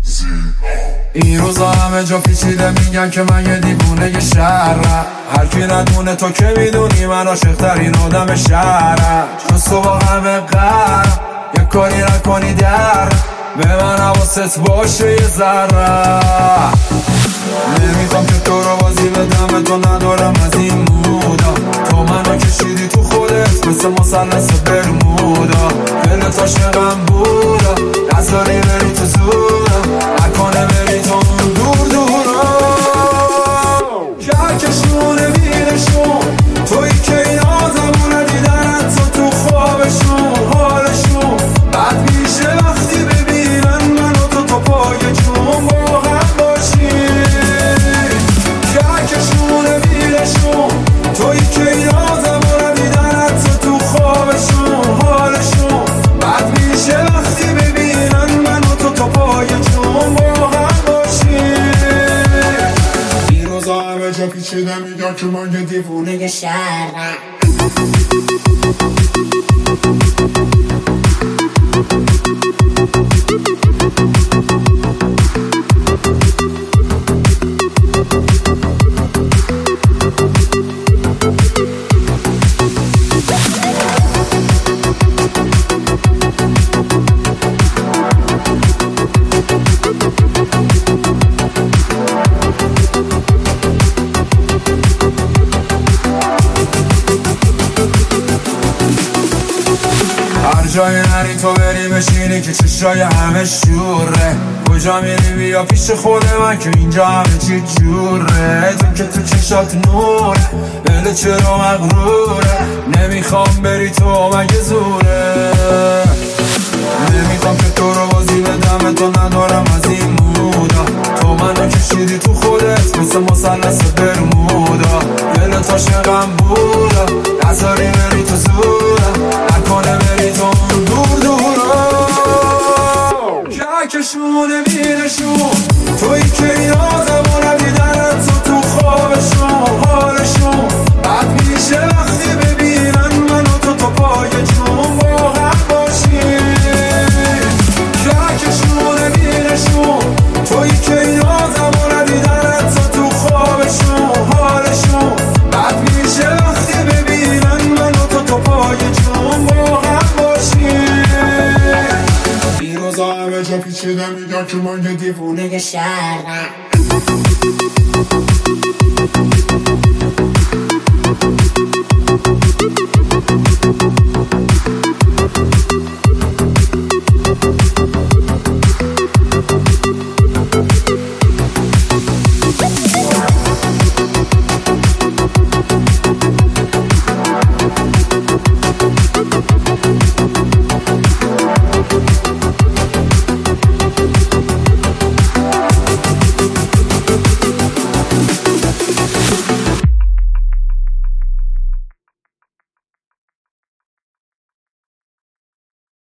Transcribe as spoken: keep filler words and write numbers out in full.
این روزا همه جا پیچیده میگن که من یه دیوونه شهرم. هر کی ندونه تو که میدونی من عاشق‌ترین آدم شهرم. چون صبح همه قرم یه کاری نکنی در به من حواست باشه یه ذره. نمیخوام که تو رو بازی بدم، تو ندارم از این مودا. تو منو کشیدی تو خودت مثل مثلث برمودا. دلت عاشقم بودا، نذاری بری تو زورا، نکنه بری تو اون دور دورا. کهکشونه بیرشون توی که این آدمونه دیدن تو تو خوابشون حالشون بد میشه وقتی ببینن من و تو تو پای جون با هم باشیم. کهکشونه بیرشون توی که این آدمونه دیدن تو تو خوابشون حالشون بد میشه وقتی ببینن من و تو تو پای جون با هم باشیم. این روزا همه جا پیچیده میگن که من یه دیوونه شهرم. هر جای نری تو بری بشینی که چشای همه شوره. کجا میری بیا پیش خود من که اینجا همه چی جوره. تو که تو چشات نوره، دل چرا مغروره. نمیخوام بری تو مگه زوره. نمیخوام که تو رو بازی بدم، تو ندارم از این مودا. تو منو کشیدی تو خودت مثل مثلث برمودا. دلت عاشقم بودا، نذاری بری تو زورا، نکنه بری تو اون دور دورا. کهکشونه بیرشون توی که این آدمونه دیدن تو تو خوابشون حالشون بد میشه وقتی ببینن من و تو تو پای جون با هم باشیم. کهکشونه بیرشون توی که این آدمونه دیدن تو تو خوابشون حالشون بد میشه وقتی ببینن من و تو تو پای جون با هم باشیم. این روزا همه جا پیچیده میگن که من یه دیوونه شهرم.